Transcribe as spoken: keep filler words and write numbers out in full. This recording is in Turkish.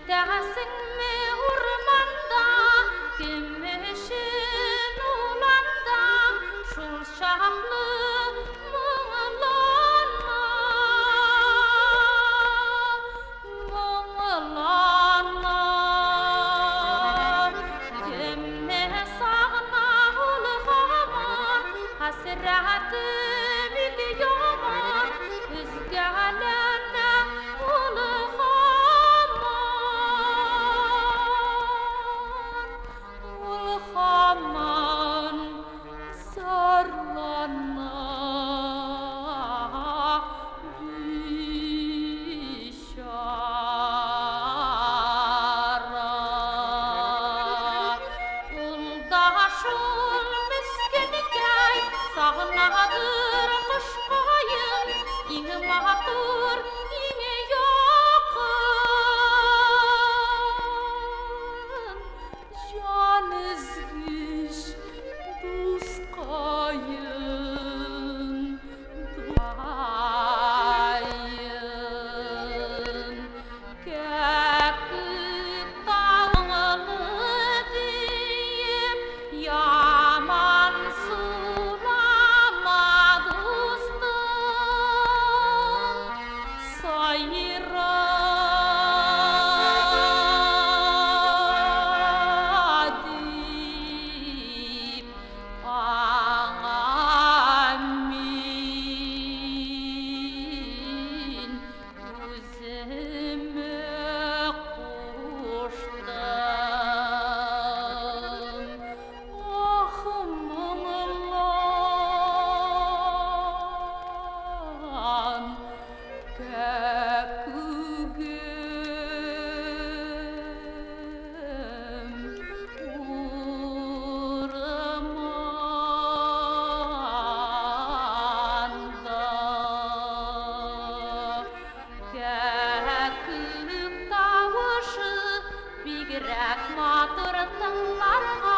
Gidersinmi urmanda, gümüşün ulanda, şul şahlı muğlanma, muğlanma. Kemme sağna ulğaman, hasreti biliyorman, üzgelerine ulğaman, sarlana bişara. Ulda şul miskinigey sağnadır kışkayın, iňi matur, iňi ýakyn. Jan izgiş duskayın, duayın. Käkip taňly diýip, yaman sulama dostum, sayra diýip amin özüme kuşdum. Ah muňlan käkügem urmanda. Käküg tawuşy bigirek matur tыңларга